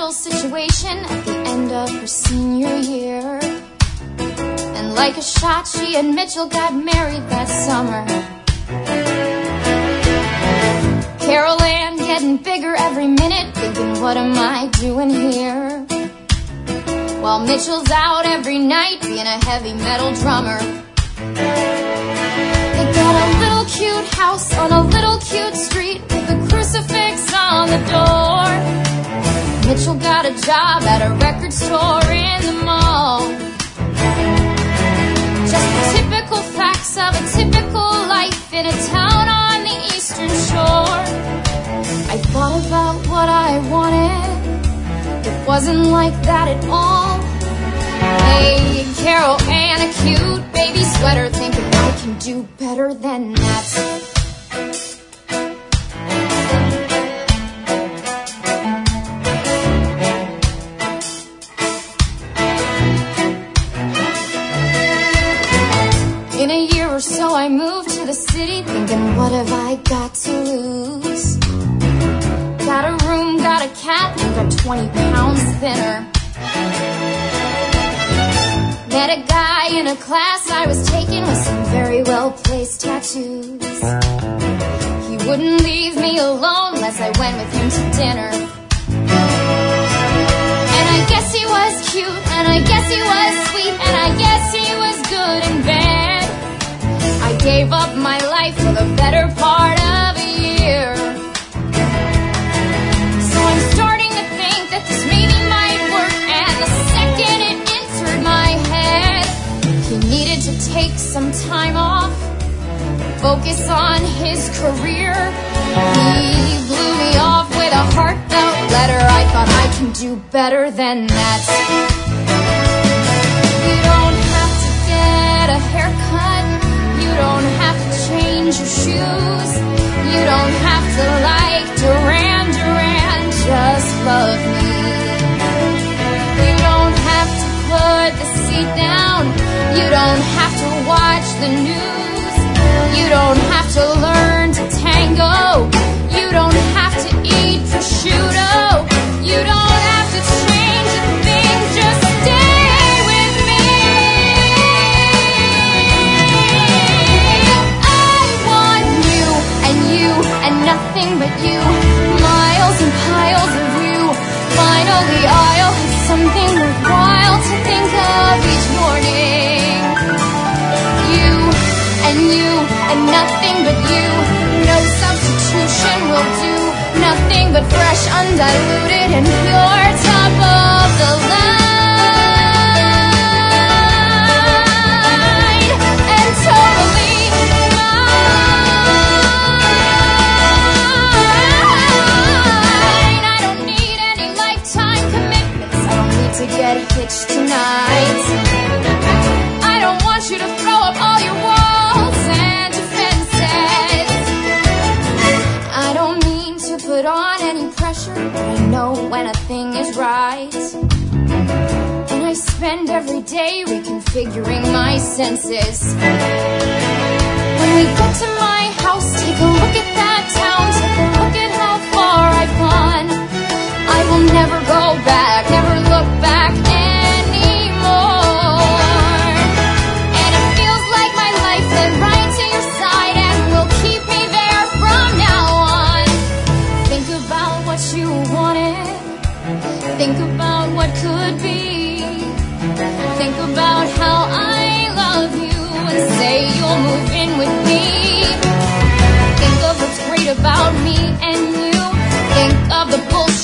little situation at the end of her senior year. And like a shot, she and Mitchell got married that summer. Carol Ann getting bigger every minute, thinking, what am I doing here? While Mitchell's out every night being a heavy metal drummer. They got a little cute house on a little cute street with a crucifix on the door. Mitchell got a job at a record store in the mall. Just the typical facts of a typical life in a town on the Eastern Shore. I thought about what I wanted. It wasn't like that at all. Hey, Carol Ann, a cute baby sweater, thinking I can do better than that. In a year or so I moved to the city, thinking, what have I got to lose? Got a room, got a cat, and got 20 pounds thinner. Met a guy in a class I was taking with some very well-placed tattoos. He wouldn't leave me alone unless I went with him to dinner. And I guess he was cute, and I guess he was sweet, and I guess he was good in bed. I gave up my life for the better part of a year. So I'm starting to think that this maybe might work, and the second it entered my head, he needed to take some time off, focus on his career. He blew me off with a heartfelt letter. I thought I can do better than that. You don't have to get a haircut. You don't have to change your shoes. You don't have to like Duran Duran. Just love me. You don't have to put the seat down. You don't have to watch the news. You don't have to learn to tango. You don't have to eat prosciutto. You don't have to change a thing. Just stay with me. I want you and you and nothing but you. Miles and piles of you. Finally I'll have something worthwhile to think of each morning. You and nothing but you. No substitution will do. Nothing but fresh, undiluted, and pure, top of the line. And totally mine. I don't need any lifetime commitments. I don't need to get hitched tonight. I don't want you to throw up all your walls and defenses. I don't mean to put on any pressure, but I know when a thing is right. And I spend every day reconfiguring my senses. When we get to my house, take a look at that town. Take a look at how far I've gone. I will never go back, never look back anymore. And it feels like my life led right to your side and will keep me there from now on. Think about what you wanted. Think about what could be. Think about how I love you and say you'll move in with me. Think of what's great about me and you. Think of the bullshit